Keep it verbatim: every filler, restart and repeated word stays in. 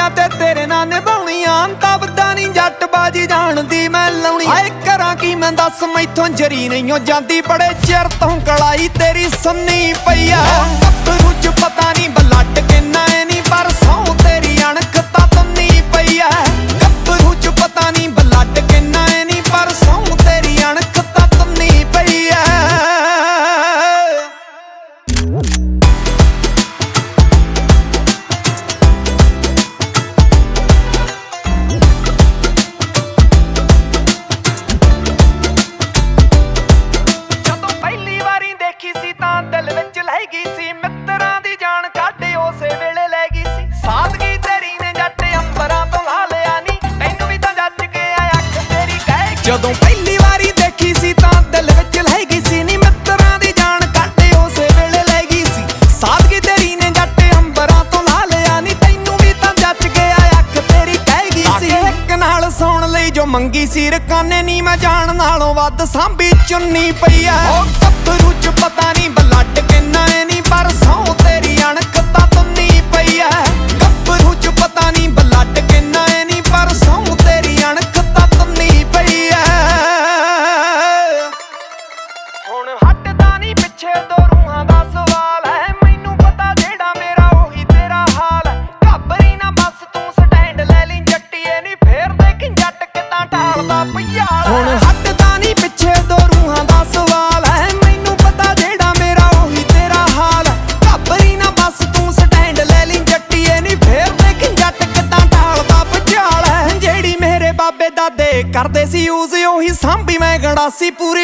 ਮੈਂ ਤੇ ਤੇਰੇ ਨਾਲ ਨਿਭਾਉਣੀਆਂ ਤਬਦਾ ਨਹੀਂ ਜੱਟ ਬਾਜੀ ਜਾਣਦੀ ਮੈਂ ਲਾਉਣੀ ਹਾਏ ਕਰਾਂ ਕੀ ਮੈਂ ਦੱਸ ਮੈਥੋਂ ਜਰੀ ਨਹੀਂ ਹੋ ਜਾਂਦੀ ਬੜੇ ਚਿਰ ਤੋਂ ਕਲਾਈ ਤੇਰੀ ਸੰਨੀ ਪਈ ਆ ਗੱਭਰੂ ਚ ਪਤਾ ਨਹੀਂ ਬਲੱਡ ਕਿੰਨਾ ਐ ਨਹੀਂ ਪਰ ਸੌ ਤੇਰੀ ਅਣਖ ਤਾਂ ਤੰਨੀ ਪਈ ਆ ਗੱਭਰੂ ਚ ਪਤਾ ਨਹੀਂ ਬਲੱਡ ਕਿੰਨਾ ਐ ਨਹੀਂ ਪਰ ਸੌ ਤੇਰੀ ਅਣਖ ਤਾਂ ਤੰਨੀ ਪਈ ਆ ਦਿਲ ਵਿੱਚ ਲੈ ਗਈ ਸੀ ਮਿੱਤਰਾਂ ਦੀ ਜਾਨ ਕਾਢੇ ਉਸੇ ਵੇਲੇ ਲੈ ਗਈ ਸੀ ਸਾਦਗੀ ਤੇਰੀ ਨੇ ਜੱਟ ਅੰਬਰਾਂ ਤੋਂ ਲਾ ਲਿਆ ਨੀ ਤੈਨੂੰ ਵੀ ਤਾਂ ਜੱਜ ਕੇ ਆਇਆ ਅੱਖ ਤੇਰੀ ਕਹਿ ਜਦੋਂ ਪਹਿਲੀ ਵਾਰੀ ਦੇਖੀ ਸੀ ਤਾਂ ਦਿਲ ਵਿੱਚ ਲੈ ਗਈ ਸੀ ਨੀ ਮਿੱਤਰਾਂ ਦੀ ਜਾਨ ਕਾਢੇ ਉਸੇ ਵੇਲੇ ਲੈ ਗਈ ਸੀ ਸਾਦਗੀ ਤੇਰੀ ਨੇ ਜੱਟ ਅੰਬਰਾਂ ਤੋਂ ਲਾ ਲਿਆ ਨੀ ਤੈਨੂੰ ਵੀ ਤਾਂ ਜੱਜ ਕੇ ਆਇਆ ਅੱਖ ਤੇਰੀ ਕਹਿ ਗਈ ਸੀ ਇੱਕ ਨਾਲ ਸੌਣ ਲਈ ਜੋ ਮੰਗੀ ਸੀ ਰਕਾਨੇ ਨੀ ਮੈਂ ਜਾਣ ਨਾਲੋਂ ਵੱਧ ਸਾਂਭੀ ਚੁੰਨੀ ਪਈ ਆ ਉਹ ਗੱਭਰੂ ਚ ਪਤਾ ਨਹੀਂ ਬਲੱਡ ਕਿੰਨਾ ਐ ਨਹੀਂ ਪਰ ਸੌ ਤੇਰੀ ਅਣਖ ਤਾਂ ਤੰਨੀ ਪਈ ਐ ਗੱਭਰੂ ਚ ਪਤਾ ਨਹੀਂ ਬਲੱਡ ਕਿੰਨਾ ਐ ਨਹੀਂ ਪਰ ਸੌ ਤੇਰੀ ਅਣਖ ਤਾਂ ਤੰਨੀ ਪਈ ਐ ਹੁਣ ਹਟਦਾ ਨਹੀਂ ਪਿੱਛੇ ਦੋ ਰੂਹਾਂ ਦਾ ਸਵਾਲ ਐ ਮੈਨੂੰ ਪਤਾ ਜਿਹੜਾ ਮੇਰਾ ਉਹੀ ਤੇਰਾ ਹਾਲ ਐ ਘਾਬਰੀ ਨਾ ਬਸ ਤੂੰ ਸਟੈਂਡ ਲੈ ਲਈ ਜੱਟੀਏ ਨਹੀਂ ਫੇਰ ਦੇਖ ਜੱਟ ਕਿੱਦਾਂ ਢਾਲਦਾ ਪਿਆਲ ਹੁਣ ਹਟਦਾ ਨਹੀਂ ਪਿੱਛੇ ਦੋ ਰੂਹਾਂ ਦਾ ਸਵਾਲ ਐ ਮੈਨੂੰ ਪਤਾ ਜਿਹੜਾ ਮੇਰਾ ਉਹੀ ਤੇਰਾ ਹਾਲ ਐ ਘਾਬਰੀ ਨਾ ਬਸ ਤੂੰ ਸਟੈਂਡ ਲੈ ਲਈ ਜੱਟੀਏ ਨਹੀਂ ਫੇਰ ਦੇਖ ਜੱਟ ਕਿੱਦਾਂ ਢਾਲਦਾ ਪਿਆਲ ਐ ਜਿਹੜੀ ਮੇਰੇ ਬਾਬੇ ਦਾਦੇ ਕਰਦੇ ਸੀ ਯੂਜ਼ ਉਹੀ ਸਾਂਭੀ ਮੈਂ ਗੰਡਾਸੀ ਪੂਰੀ